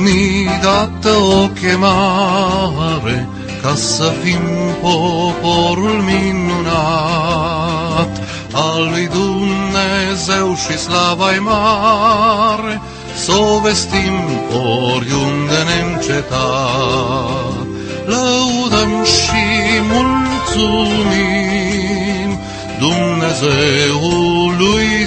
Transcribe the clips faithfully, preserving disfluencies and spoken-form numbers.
ni dată o chemare ca să fim poporul minunat al lui Dumnezeu și slava-i mare, s-o vestim oriunde neîncetat. Lăudăm și mulțumim Dumnezeului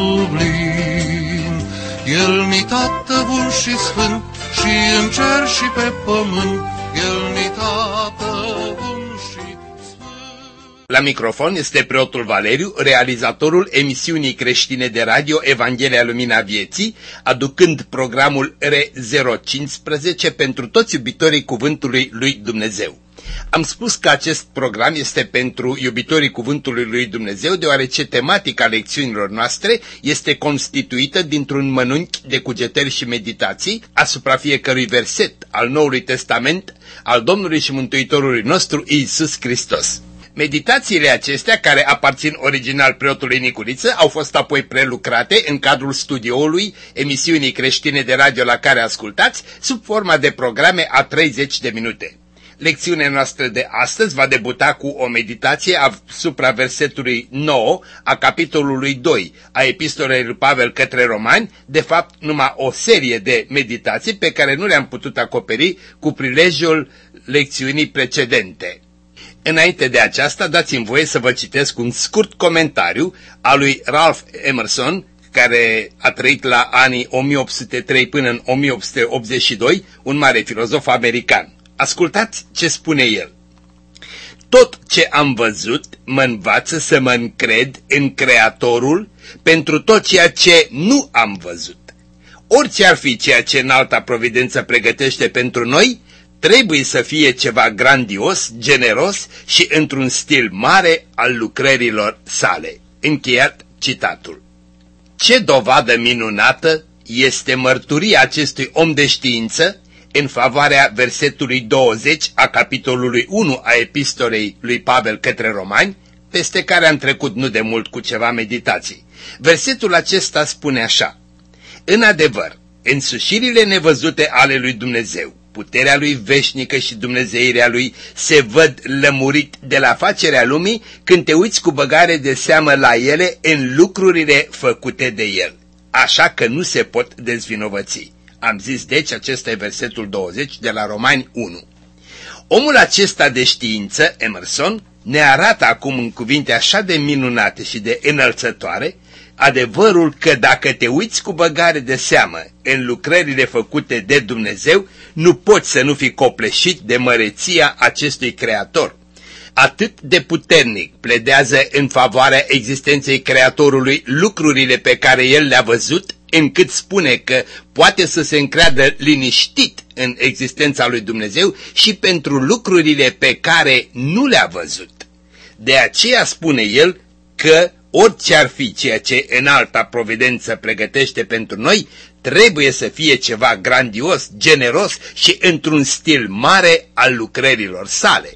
sublim. El-ni Tată bun și sfânt și în cer și pe pământ, El-ni Tată bun și sfânt. La microfon este preotul Valeriu, realizatorul emisiunii creștine de radio Evanghelia Lumina Vieții, aducând programul R zero cincisprezece pentru toți iubitorii Cuvântului lui Dumnezeu. Am spus că acest program este pentru iubitorii Cuvântului lui Dumnezeu, deoarece tematica lecțiunilor noastre este constituită dintr-un mănunchi de cugetări și meditații asupra fiecărui verset al Noului Testament al Domnului și Mântuitorului nostru Iisus Hristos. Meditațiile acestea, care aparțin original preotului Nicuriță, au fost apoi prelucrate în cadrul studioului emisiunii creștine de radio la care ascultați, sub forma de programe a treizeci de minute. Lecțiunea noastră de astăzi va debuta cu o meditație asupra versetului nouă a capitolului doi a epistolei lui Pavel către Romani, de fapt numai o serie de meditații pe care nu le-am putut acoperi cu prilejul lecțiunii precedente. Înainte de aceasta, dați-mi voie să vă citesc un scurt comentariu al lui Ralph Emerson, care a trăit la anii o mie opt sute trei până în o mie opt sute optzeci și doi, un mare filozof american. Ascultați ce spune el. Tot ce am văzut mă învață să mă încred în Creatorul pentru tot ceea ce nu am văzut. Orice ar fi ceea ce înalta providență pregătește pentru noi, trebuie să fie ceva grandios, generos și într-un stil mare al lucrărilor sale. Încheiat citatul. Ce dovadă minunată este mărturia acestui om de știință în favoarea versetului douăzeci a capitolului unu a epistolei lui Pavel către Romani, peste care am trecut nu de mult cu ceva meditații. Versetul acesta spune așa: în adevăr, însușirile nevăzute ale lui Dumnezeu, puterea lui veșnică și dumnezeirea lui se văd lămurit de la facerea lumii când te uiți cu băgare de seamă la ele în lucrurile făcute de el, așa că nu se pot dezvinovăți. Am zis deci, acesta e versetul douăzeci de la Romani unu. Omul acesta de știință, Emerson, ne arată acum în cuvinte așa de minunate și de înălțătoare adevărul că dacă te uiți cu băgare de seamă în lucrările făcute de Dumnezeu, nu poți să nu fii copleșit de măreția acestui Creator. Atât de puternic pledează în favoarea existenței Creatorului lucrurile pe care El le-a văzut, încât spune că poate să se încreadă liniștit în existența lui Dumnezeu și pentru lucrurile pe care nu le-a văzut. De aceea spune el că orice ar fi ceea ce înalta providență pregătește pentru noi, trebuie să fie ceva grandios, generos și într-un stil mare al lucrărilor sale.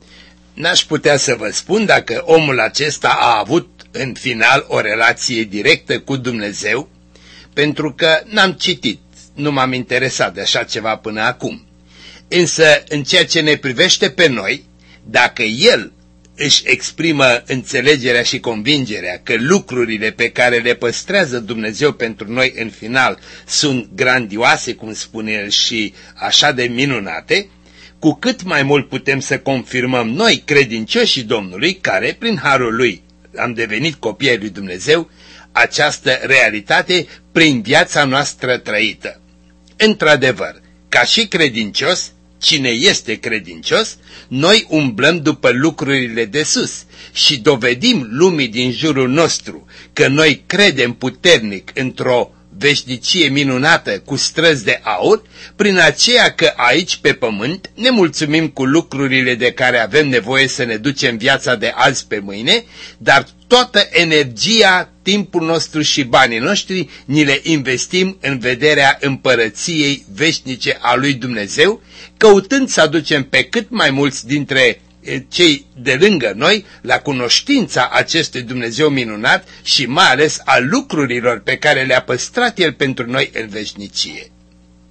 N-aș putea să vă spun dacă omul acesta a avut în final o relație directă cu Dumnezeu, pentru că n-am citit, nu m-am interesat de așa ceva până acum. Însă, în ceea ce ne privește pe noi, dacă El își exprimă înțelegerea și convingerea că lucrurile pe care le păstrează Dumnezeu pentru noi în final sunt grandioase, cum spune El, și așa de minunate, cu cât mai mult putem să confirmăm noi, credincioșii Domnului, care, prin harul Lui, am devenit copii ai lui Dumnezeu, această realitate prin viața noastră trăită. Într-adevăr, ca și credincios, cine este credincios, noi umblăm după lucrurile de sus și dovedim lumii din jurul nostru că noi credem puternic într-o veșnicie minunată cu străzi de aur, prin aceea că aici pe pământ ne mulțumim cu lucrurile de care avem nevoie să ne ducem viața de azi pe mâine, dar toată energia, timpul nostru și banii noștri ni le investim în vederea împărăției veșnice a lui Dumnezeu, căutând să aducem pe cât mai mulți dintre cei de lângă noi la cunoștința acestui Dumnezeu minunat și mai ales a lucrurilor pe care le-a păstrat El pentru noi în veșnicie.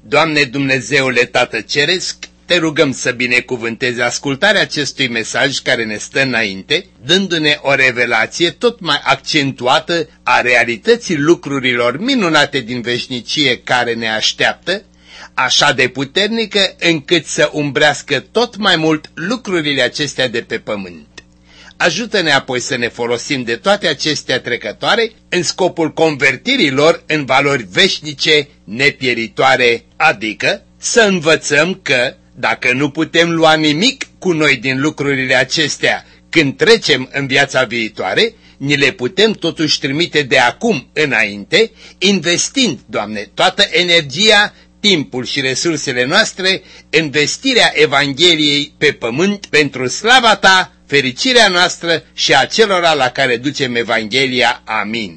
Doamne Dumnezeule Tată Ceresc, te rugăm să binecuvântezi ascultarea acestui mesaj care ne stă înainte, dându-ne o revelație tot mai accentuată a realității lucrurilor minunate din veșnicie care ne așteaptă, așa de puternică încât să umbrească tot mai mult lucrurile acestea de pe pământ. Ajută-ne apoi să ne folosim de toate acestea trecătoare în scopul convertirii lor în valori veșnice nepieritoare, adică să învățăm că, dacă nu putem lua nimic cu noi din lucrurile acestea când trecem în viața viitoare, ni le putem totuși trimite de acum înainte, investind, Doamne, toată energia, timpul și resursele noastre în vestirea Evangheliei pe pământ pentru slava Ta, fericirea noastră și a celora la care ducem Evanghelia. Amin.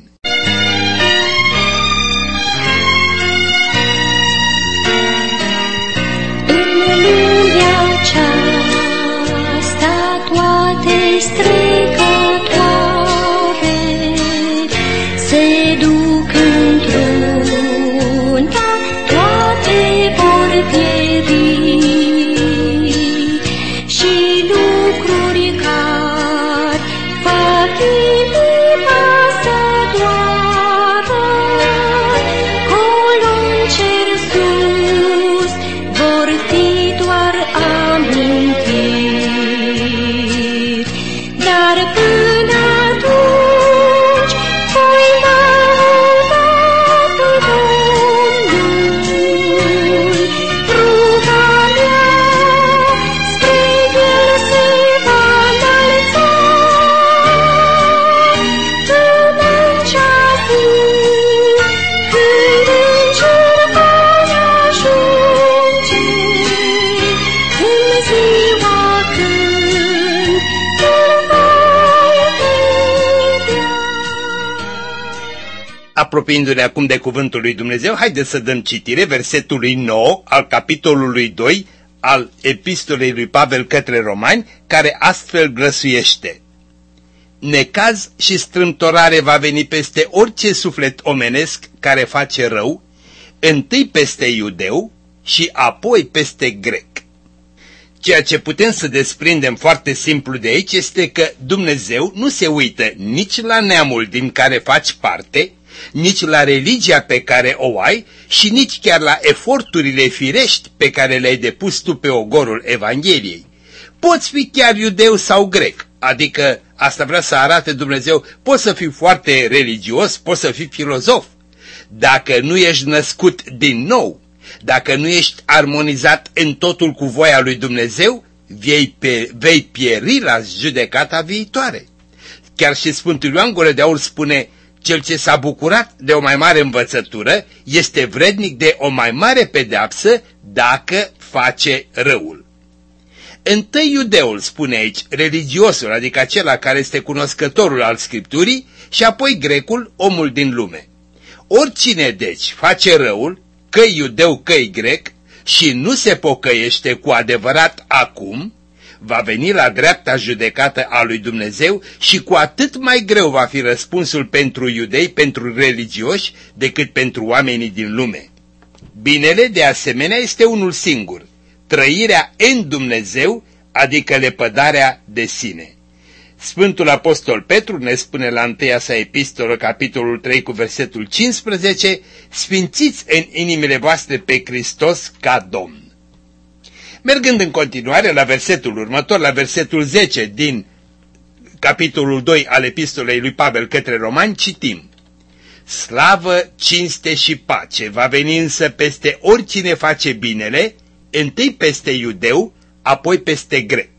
Aceasta toate strecătoare se duc într-una, toate vor pieri și lucruri care fac inima să doară, colo în cer sus vor fi doar amintiri, dar până atunci voi lăuda pe Domnul. Ruga mea spre El se va înălța în acea zi, când în cer voi ajunge, în ziua când îl voi vedea. Apropiindu-ne acum de cuvântul lui Dumnezeu, haideți să dăm citire versetului nouă al capitolului doi al epistolei lui Pavel către Romani, care astfel glăsuiește: necaz și strâmtorare va veni peste orice suflet omenesc care face rău, întâi peste iudeu și apoi peste grec. Ceea ce putem să desprindem foarte simplu de aici este că Dumnezeu nu se uită nici la neamul din care faci parte, nici la religia pe care o ai și nici chiar la eforturile firești pe care le-ai depus tu pe ogorul Evangheliei. Poți fi chiar iudeu sau grec, adică asta vrea să arate Dumnezeu, poți să fii foarte religios, poți să fii filozof. Dacă nu ești născut din nou, dacă nu ești armonizat în totul cu voia lui Dumnezeu, vei, pe, vei pieri la judecata viitoare. Chiar și Sfântul Ioan Gură de Aur spune: cel ce s-a bucurat de o mai mare învățătură este vrednic de o mai mare pedeapsă dacă face răul. Întâi iudeul, spune aici, religiosul, adică acela care este cunoscătorul al Scripturii, și apoi grecul, omul din lume. Oricine deci face răul, că-i iudeu, că-i grec, și nu se pocăiește cu adevărat acum, va veni la dreapta judecată a lui Dumnezeu și cu atât mai greu va fi răspunsul pentru iudei, pentru religioși, decât pentru oamenii din lume. Binele, de asemenea, este unul singur: trăirea în Dumnezeu, adică lepădarea de sine. Sfântul Apostol Petru ne spune la întâia sa epistolă, capitolul trei, cu versetul cincisprezece: sfințiți în inimile voastre pe Hristos ca Domn. Mergând în continuare la versetul următor, la versetul zece din capitolul doi al epistolei lui Pavel către Romani, citim: slavă, cinste și pace va veni însă peste oricine face binele, întâi peste iudeu, apoi peste grec.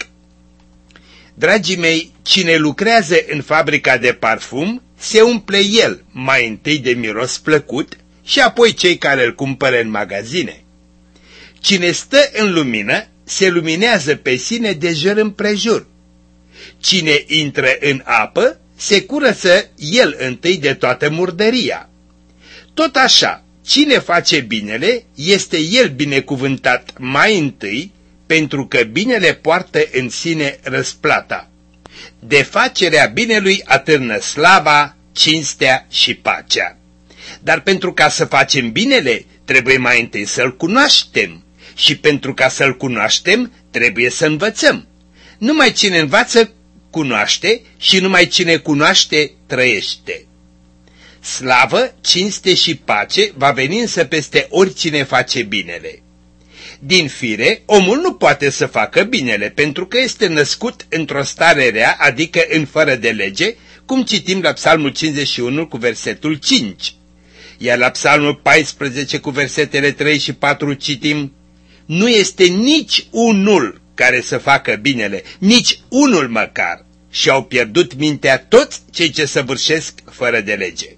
Dragii mei, cine lucrează în fabrica de parfum, se umple el mai întâi de miros plăcut și apoi cei care îl cumpără în magazine. Cine stă în lumină, se luminează pe sine de jur împrejur. Cine intră în apă, se curăță el întâi de toată murdăria. Tot așa, cine face binele, este el binecuvântat mai întâi, pentru că binele poartă în sine răsplata. De facerea binelui atârnă slava, cinstea și pacea. Dar pentru ca să facem binele, trebuie mai întâi să-L cunoaștem și pentru ca să-L cunoaștem trebuie să învățăm. Numai cine învață cunoaște și numai cine cunoaște trăiește. Slavă, cinste și pace va veni însă peste oricine face binele. Din fire, omul nu poate să facă binele pentru că este născut într-o stare rea, adică în fără de lege, cum citim la Psalmul cincizeci și unu cu versetul cinci. Iar la Psalmul paisprezece cu versetele trei și patru citim: nu este nici unul care să facă binele, nici unul măcar, și au pierdut mintea toți cei ce săvârșesc fără de lege.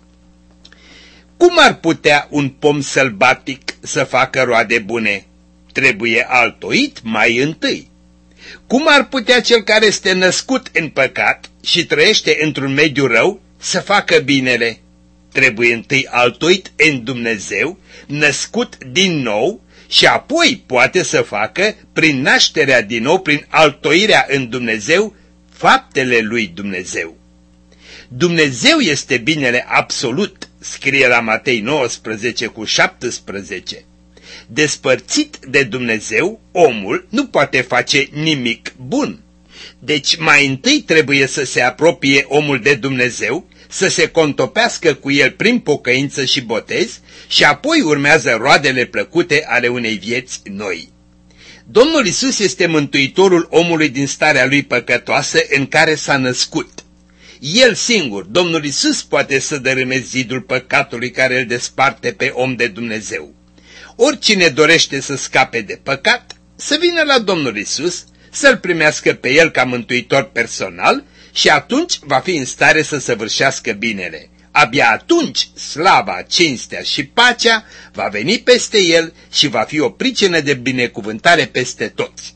Cum ar putea un pom sălbatic să facă roade bune? Trebuie altoit mai întâi. Cum ar putea cel care este născut în păcat și trăiește într-un mediu rău să facă binele? Trebuie întâi altoit în Dumnezeu, născut din nou, și apoi poate să facă, prin nașterea din nou, prin altoirea în Dumnezeu, faptele lui Dumnezeu. Dumnezeu este binele absolut, scrie la Matei nouăsprezece cu șaptesprezece. Despărțit de Dumnezeu, omul nu poate face nimic bun. Deci mai întâi trebuie să se apropie omul de Dumnezeu, să se contopească cu el prin pocăință și botez și apoi urmează roadele plăcute ale unei vieți noi. Domnul Iisus este mântuitorul omului din starea lui păcătoasă în care s-a născut. El singur, Domnul Iisus, poate să dărâme zidul păcatului care îl desparte pe om de Dumnezeu. Oricine dorește să scape de păcat, să vină la Domnul Iisus, să-L primească pe El ca mântuitor personal și atunci va fi în stare să săvârșească binele. Abia atunci slava, cinstea și pacea va veni peste el și va fi o pricină de binecuvântare peste toți.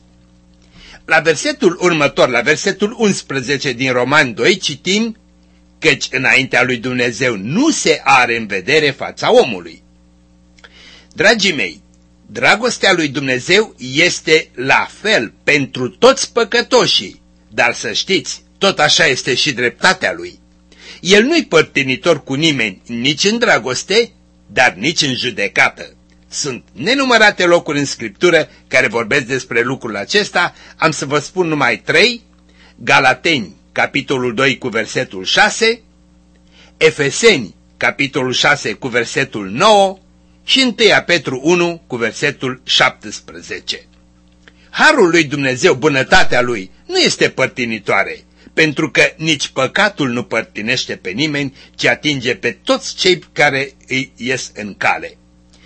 La versetul următor, la versetul unsprezece din Romani doi, citim: căci înaintea lui Dumnezeu nu se are în vedere fața omului. Dragii mei, dragostea lui Dumnezeu este la fel pentru toți păcătoșii, dar să știți, tot așa este și dreptatea lui. El nu-i părtinitor cu nimeni, nici în dragoste, dar nici în judecată. Sunt nenumărate locuri în Scriptură care vorbesc despre lucrul acesta, am să vă spun numai trei: Galateni, capitolul doi cu versetul șase, Efeseni, capitolul șase cu versetul nouă și întâi Petru unu cu versetul șaptesprezece. Harul lui Dumnezeu, bunătatea lui, nu este părtinitoare, pentru că nici păcatul nu părtinește pe nimeni, ci atinge pe toți cei care îi ies în cale.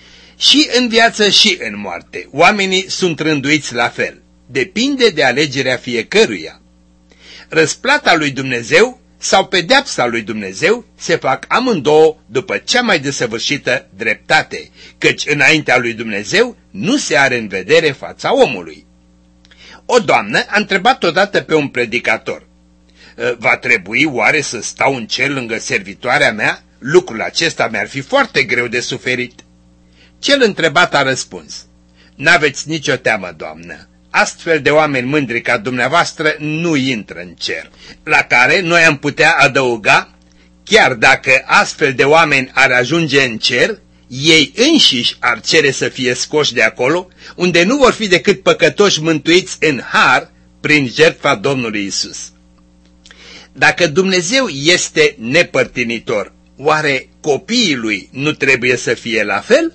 Și în viață și în moarte, oamenii sunt rânduiți la fel. Depinde de alegerea fiecăruia. Răsplata lui Dumnezeu sau pedeapsa lui Dumnezeu se fac amândouă după cea mai desăvârșită dreptate, căci înaintea lui Dumnezeu nu se are în vedere fața omului. O doamnă a întrebat odată pe un predicator: va trebui oare să stau în cer lângă servitoarea mea? Lucrul acesta mi-ar fi foarte greu de suferit. Cel întrebat a răspuns: n-aveți nicio teamă, doamnă, astfel de oameni mândri ca dumneavoastră nu intră în cer. La care noi am putea adăuga: chiar dacă astfel de oameni ar ajunge în cer, ei înșiși ar cere să fie scoși de acolo, unde nu vor fi decât păcătoși mântuiți în har prin jertfa Domnului Isus. Dacă Dumnezeu este nepărtinitor, oare copiii lui nu trebuie să fie la fel?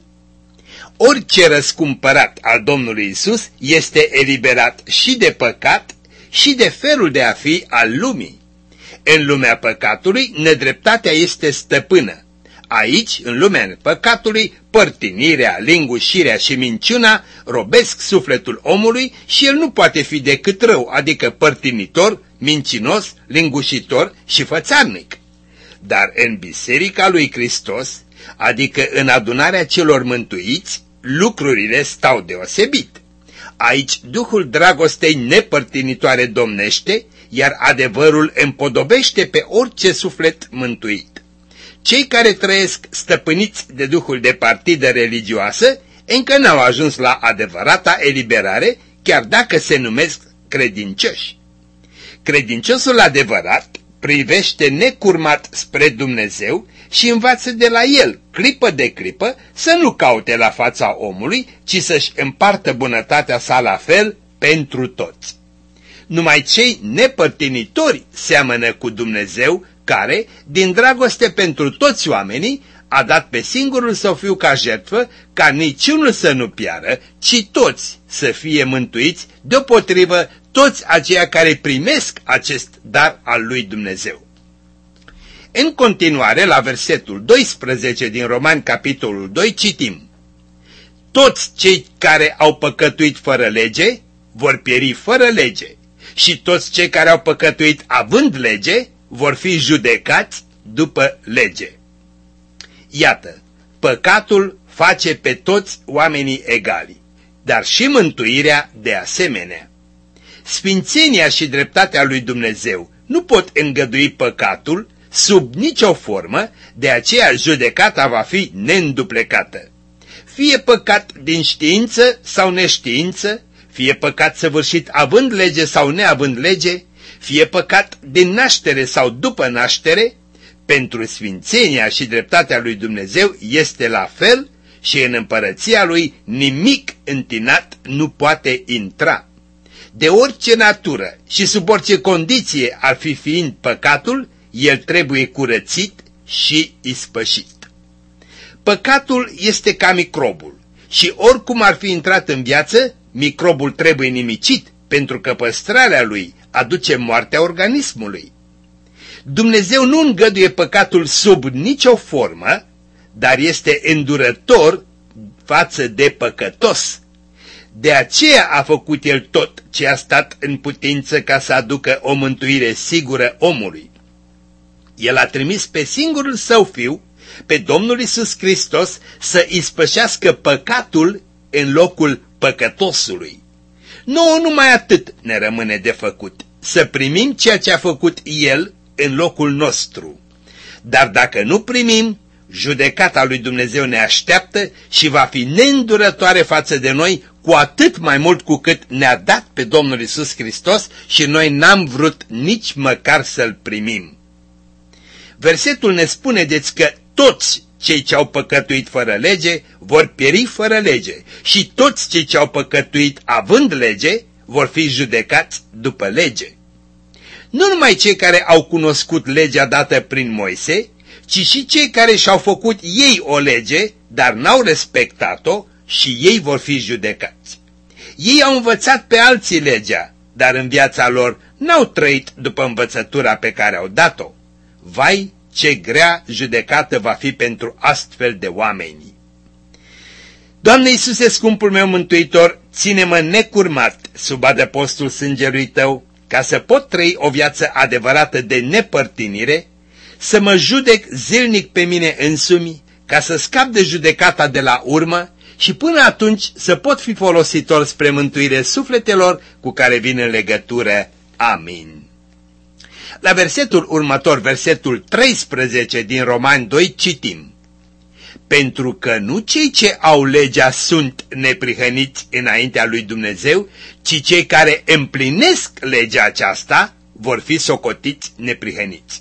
Orice răscumpărat al Domnului Isus este eliberat și de păcat și de felul de a fi al lumii. În lumea păcatului, nedreptatea este stăpână. Aici, în lumea păcatului, părtinirea, lingușirea și minciuna robesc sufletul omului și el nu poate fi decât rău, adică părtinitor, mincinos, lingușitor și fățarnic. Dar în biserica lui Hristos, adică în adunarea celor mântuiți, lucrurile stau deosebit. Aici Duhul dragostei nepărtinitoare domnește, iar adevărul împodobește pe orice suflet mântuit. Cei care trăiesc stăpâniți de duhul de partidă religioasă încă n-au ajuns la adevărata eliberare, chiar dacă se numesc credincioși. Credinciosul adevărat privește necurmat spre Dumnezeu și învață de la El, clipă de clipă, să nu caute la fața omului, ci să-și împartă bunătatea sa la fel pentru toți. Numai cei nepărtinitori seamănă cu Dumnezeu, care, din dragoste pentru toți oamenii, a dat pe singurul Său Fiu ca jertfă, ca niciunul să nu piară, ci toți să fie mântuiți, deopotrivă toți aceia care primesc acest dar al lui Dumnezeu. În continuare, la versetul doisprezece din Romani, capitolul doi, citim: toți cei care au păcătuit fără lege vor pieri fără lege și toți cei care au păcătuit având lege vor fi judecați după lege. Iată, păcatul face pe toți oamenii egali, dar și mântuirea de asemenea. Sfințenia și dreptatea lui Dumnezeu nu pot îngădui păcatul sub nicio formă, de aceea judecata va fi neînduplecată. Fie păcat din știință sau neștiință, fie păcat săvârșit având lege sau neavând lege, fie păcat din naștere sau după naștere, pentru sfințenia și dreptatea lui Dumnezeu este la fel și în împărăția lui nimic întinat nu poate intra. De orice natură și sub orice condiție ar fi fiind păcatul, el trebuie curățit și ispășit. Păcatul este ca microbul și oricum ar fi intrat în viață, microbul trebuie nimicit, pentru că păstrarea lui aduce moartea organismului. Dumnezeu nu îngăduie păcatul sub nicio formă, dar este îndurător față de păcătos. De aceea a făcut El tot ce a stat în putință ca să aducă o mântuire sigură omului. El a trimis pe singurul Său Fiu, pe Domnul Iisus Hristos, să ispășească păcatul în locul păcătosului. Nouă numai atât ne rămâne de făcut, să primim ceea ce a făcut El în locul nostru. Dar dacă nu primim, judecata lui Dumnezeu ne așteaptă și va fi neîndurătoare față de noi, cu atât mai mult cu cât ne-a dat pe Domnul Iisus Hristos și noi n-am vrut nici măcar să-L primim. Versetul ne spune deci că toți cei ce au păcătuit fără lege vor pieri fără lege și toți cei ce au păcătuit având lege vor fi judecați după lege. Nu numai cei care au cunoscut legea dată prin Moise, ci și cei care și-au făcut ei o lege, dar n-au respectat-o și ei vor fi judecați. Ei au învățat pe alții legea, dar în viața lor n-au trăit după învățătura pe care au dat-o. Vai, ce grea judecată va fi pentru astfel de oameni! Doamne Iisuse, scumpul meu mântuitor, ține-mă necurmat sub adăpostul sângelui Tău, ca să pot trăi o viață adevărată de nepărtinire, să mă judec zilnic pe mine însumi, ca să scap de judecata de la urmă și până atunci să pot fi folositor spre mântuire sufletelor cu care vin în legătură. Amin. La versetul următor, versetul treisprezece din Romani doi, citim: pentru că nu cei ce au legea sunt neprihăniți înaintea lui Dumnezeu, ci cei care împlinesc legea aceasta vor fi socotiți neprihăniți.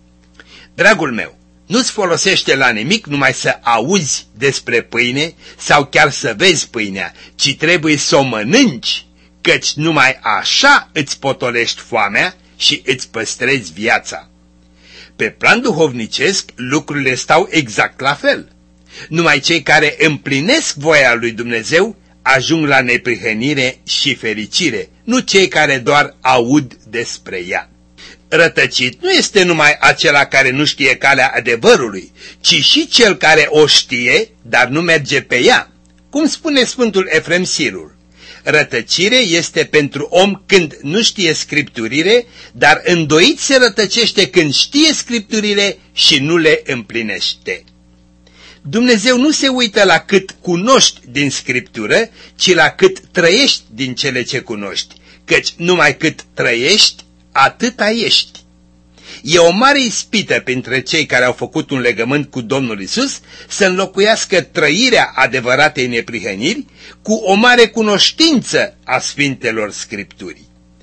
Dragul meu, nu-ți folosește la nimic numai să auzi despre pâine sau chiar să vezi pâinea, ci trebuie să o mănânci, căci numai așa îți potolești foamea și îți păstrezi viața. Pe plan duhovnicesc, lucrurile stau exact la fel. Numai cei care împlinesc voia lui Dumnezeu ajung la neprihănire și fericire, nu cei care doar aud despre ea. Rătăcit nu este numai acela care nu știe calea adevărului, ci și cel care o știe, dar nu merge pe ea. Cum spune Sfântul Efrem Sirul, rătăcire este pentru om când nu știe scripturile, dar îndoit se rătăcește când știe scripturile și nu le împlinește. Dumnezeu nu se uită la cât cunoști din Scriptură, ci la cât trăiești din cele ce cunoști, căci numai cât trăiești, atâta ești. E o mare ispită printre cei care au făcut un legământ cu Domnul Isus să înlocuiască trăirea adevăratei neprihăniri cu o mare cunoștință a Sfintelor Scripturii.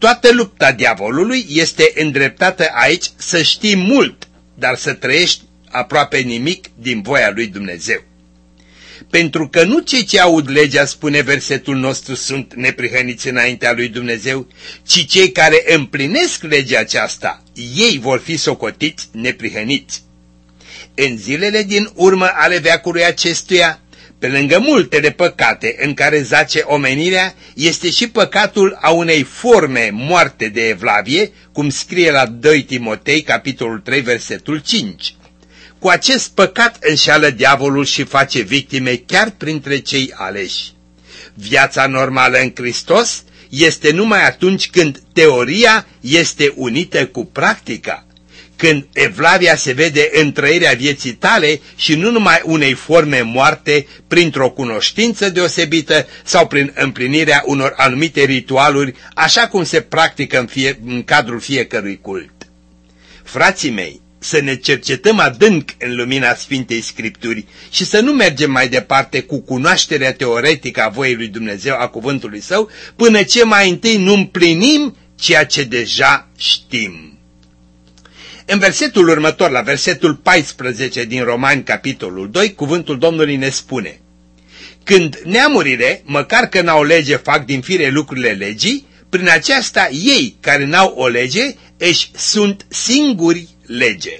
Toată lupta diavolului este îndreptată aici să știi mult, dar să trăiești aproape nimic din voia lui Dumnezeu. Pentru că nu cei ce aud legea, spune versetul nostru, sunt neprihăniți înaintea lui Dumnezeu, ci cei care împlinesc legea aceasta, ei vor fi socotiți neprihăniți. În zilele din urmă ale veacului acestuia, pe lângă multele păcate în care zace omenirea, este și păcatul a unei forme moarte de evlavie, cum scrie la doi Timotei, capitolul trei, versetul cinci. Cu acest păcat înșeală diavolul și face victime chiar printre cei aleși. Viața normală în Hristos este numai atunci când teoria este unită cu practica, când evlavia se vede în trăirea vieții tale și nu numai unei forme moarte printr-o cunoștință deosebită sau prin împlinirea unor anumite ritualuri, așa cum se practică în, fie, în cadrul fiecărui cult. Frații mei, să ne cercetăm adânc în lumina Sfintei Scripturi și să nu mergem mai departe cu cunoașterea teoretică a voii lui Dumnezeu, a cuvântului Său, până ce mai întâi nu împlinim ceea ce deja știm. În versetul următor, la versetul paisprezece din Romani, capitolul doi, cuvântul Domnului ne spune: când neamurile, măcar că n-au lege, fac din fire lucrurile legii, prin aceasta ei, care n-au o lege, își sunt singuri lege.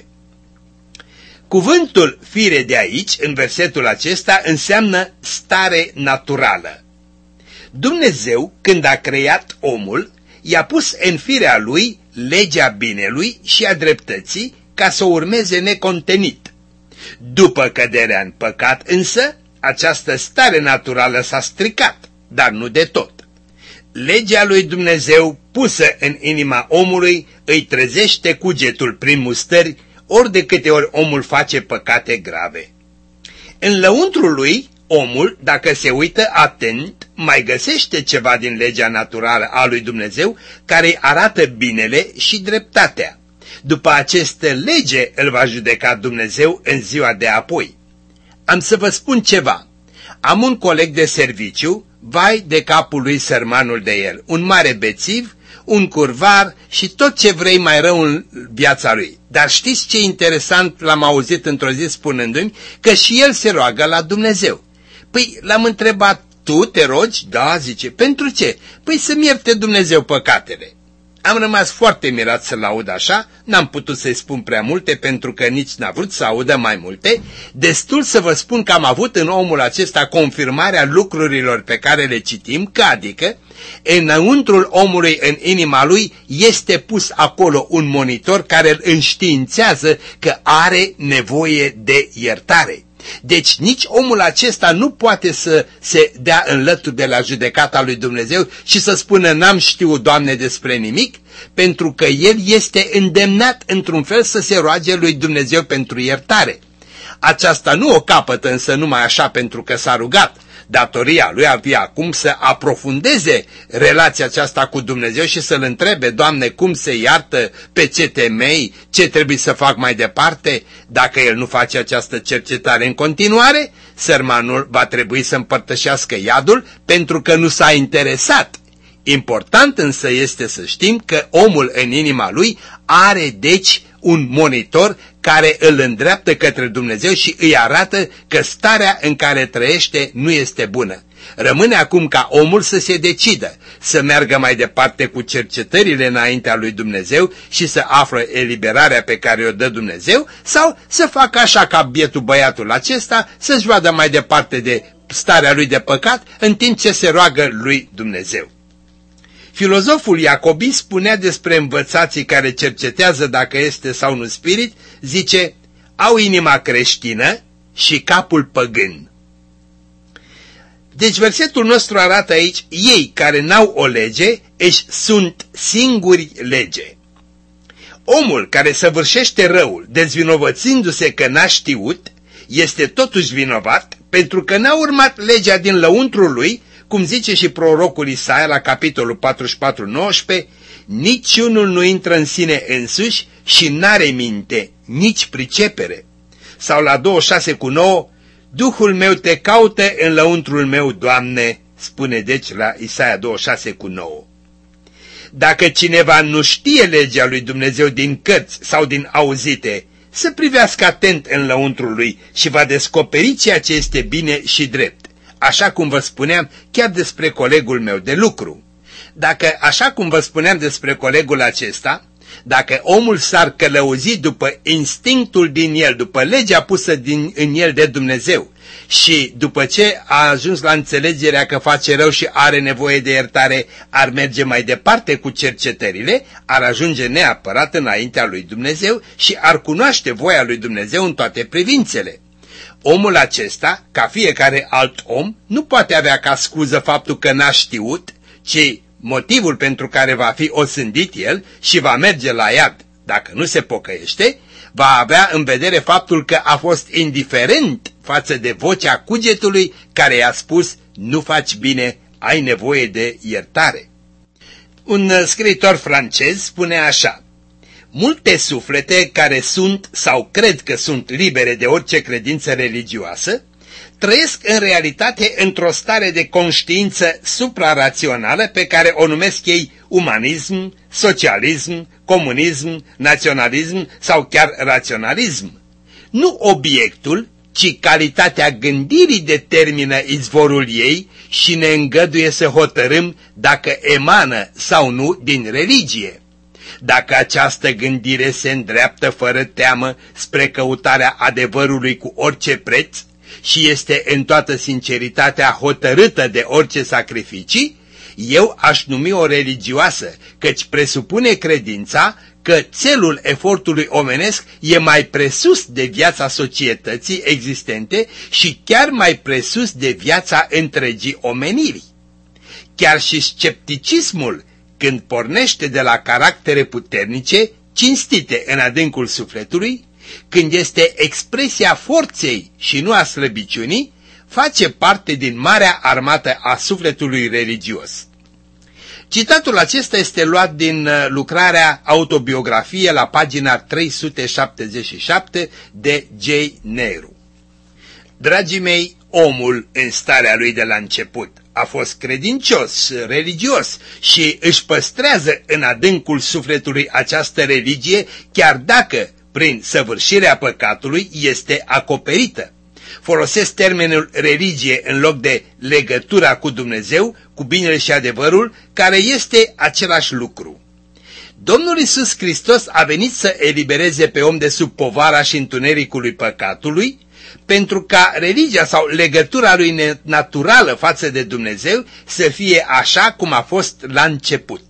Cuvântul fire de aici, în versetul acesta, înseamnă stare naturală. Dumnezeu, când a creat omul, i-a pus în firea lui legea binelui și a dreptății ca să o urmeze necontenit. După căderea în păcat însă, această stare naturală s-a stricat, dar nu de tot. Legea lui Dumnezeu pusă în inima omului îi trezește cugetul prin mustări ori de câte ori omul face păcate grave. În lăuntrul lui, omul, dacă se uită atent, mai găsește ceva din legea naturală a lui Dumnezeu care îi arată binele și dreptatea. După aceste lege îl va judeca Dumnezeu în ziua de apoi. Am să vă spun ceva. Am un coleg de serviciu, vai de capul lui sărmanul de el, un mare bețiv, un curvar și tot ce vrei mai rău în viața lui. Dar știți ce interesant, l-am auzit într-o zi spunându-mi că și el se roagă la Dumnezeu. Păi l-am întrebat, tu te rogi? Da, zice. Pentru ce? Păi să-mi ierte Dumnezeu păcatele. Am rămas foarte mirat să-l aud așa, n-am putut să-i spun prea multe pentru că nici n-a vrut să audă mai multe, destul să vă spun că am avut în omul acesta confirmarea lucrurilor pe care le citim, că adică înăuntrul omului, în inima lui, este pus acolo un monitor care îl înștiințează că are nevoie de iertare. Deci nici omul acesta nu poate să se dea înlături de la judecata lui Dumnezeu și să spună n-am știut, Doamne, despre nimic, pentru că el este îndemnat într-un fel să se roage lui Dumnezeu pentru iertare. Aceasta nu o capătă însă numai așa pentru că s-a rugat. Datoria lui avea acum să aprofundeze relația aceasta cu Dumnezeu și să-L întrebe, Doamne, cum se iartă, pe ce temei, ce trebuie să fac mai departe. Dacă el nu face această cercetare în continuare, sărmanul va trebui să împărtășească iadul pentru că nu s-a interesat. Important însă este să știm că omul în inima lui are deci un monitor care îl îndreaptă către Dumnezeu și îi arată că starea în care trăiește nu este bună. Rămâne acum ca omul să se decidă, să meargă mai departe cu cercetările înaintea lui Dumnezeu și să află eliberarea pe care o dă Dumnezeu, sau să facă așa ca bietul băiatul acesta, să-și vadă mai departe de starea lui de păcat în timp ce se roagă lui Dumnezeu. Filozoful Iacobi spunea despre învățații care cercetează dacă este sau nu spirit, zice, au inima creștină și capul păgân. Deci versetul nostru arată aici, ei care n-au o lege, își sunt singuri lege. Omul care săvârșește răul, dezvinovățindu-se că n-a știut, este totuși vinovat pentru că n-a urmat legea din lăuntrul lui, cum zice și prorocul Isaia la capitolul patruzeci și patru, nouăsprezece, niciunul nu intră în sine însuși și n-are minte, nici pricepere. Sau la douăzeci și șase cu nouă, Duhul meu te caută în lăuntrul meu, Doamne, spune deci la Isaia douăzeci și șase cu nouă. Dacă cineva nu știe legea lui Dumnezeu din cărți sau din auzite, să privească atent în lăuntrul lui și va descoperi ceea ce este bine și drept. Așa cum vă spuneam chiar despre colegul meu de lucru. Dacă, așa cum vă spuneam despre colegul acesta, dacă omul s-ar călăuzi după instinctul din el, după legea pusă din, în el de Dumnezeu și după ce a ajuns la înțelegerea că face rău și are nevoie de iertare, ar merge mai departe cu cercetările, ar ajunge neapărat înaintea lui Dumnezeu și ar cunoaște voia lui Dumnezeu în toate privințele. Omul acesta, ca fiecare alt om, nu poate avea ca scuză faptul că n-a știut, ci motivul pentru care va fi osândit el și va merge la iad, dacă nu se pocăiește, va avea în vedere faptul că a fost indiferent față de vocea cugetului care i-a spus, nu faci bine, ai nevoie de iertare. Un scriitor francez spune așa: multe suflete care sunt sau cred că sunt libere de orice credință religioasă, trăiesc în realitate într-o stare de conștiință suprarațională pe care o numesc ei umanism, socialism, comunism, naționalism sau chiar raționalism. Nu obiectul, ci calitatea gândirii determină izvorul ei și ne îngăduie să hotărâm dacă emană sau nu din religie. Dacă această gândire se îndreaptă fără teamă spre căutarea adevărului cu orice preț și este în toată sinceritatea hotărâtă de orice sacrificii, eu aș numi o religioasă, căci presupune credința că țelul efortului omenesc e mai presus de viața societății existente și chiar mai presus de viața întregii omeniri. Chiar și scepticismul, când pornește de la caractere puternice, cinstite în adâncul sufletului, când este expresia forței și nu a slăbiciunii, face parte din marea armată a sufletului religios. Citatul acesta este luat din lucrarea Autobiografie la pagina trei sute șaptezeci și șapte de J. Nehru. Dragii mei, omul în starea lui de la început a fost credincios, religios și își păstrează în adâncul sufletului această religie, chiar dacă prin săvârșirea păcatului este acoperită. Folosesc termenul religie în loc de legătura cu Dumnezeu, cu binele și adevărul, care este același lucru. Domnul Iisus Hristos a venit să elibereze pe om de sub povara și întunericului păcatului, pentru ca religia sau legătura lui naturală față de Dumnezeu să fie așa cum a fost la început.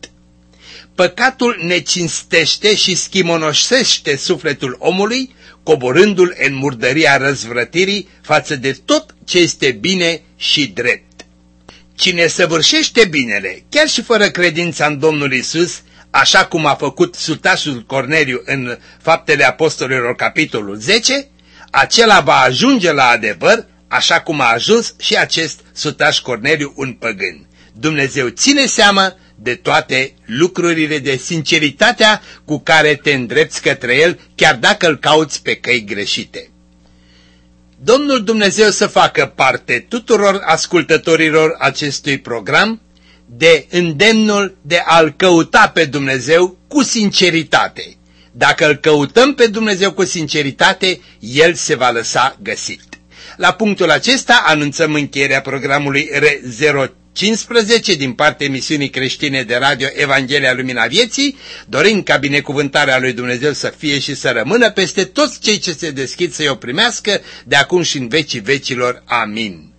Păcatul ne cinstește și schimonoșește sufletul omului, coborându-l în murdăria răzvrătirii față de tot ce este bine și drept. Cine săvârșește binele, chiar și fără credința în Domnul Iisus, așa cum a făcut sutașul Corneliu în Faptele Apostolilor, capitolul zece, acela va ajunge la adevăr, așa cum a ajuns și acest sutaș Corneliu, un păgân. Dumnezeu ține seamă de toate lucrurile, de sinceritatea cu care te îndrepți către El, chiar dacă îl cauți pe căi greșite. Domnul Dumnezeu să facă parte tuturor ascultătorilor acestui program de îndemnul de a-L căuta pe Dumnezeu cu sinceritate. Dacă îl căutăm pe Dumnezeu cu sinceritate, El se va lăsa găsit. La punctul acesta anunțăm încheierea programului R zero cincisprezece din partea emisiunii creștine de radio Evanghelia Lumina Vieții, dorind ca binecuvântarea lui Dumnezeu să fie și să rămână peste toți cei ce se deschid să-i o primească de acum și în vecii vecilor. Amin.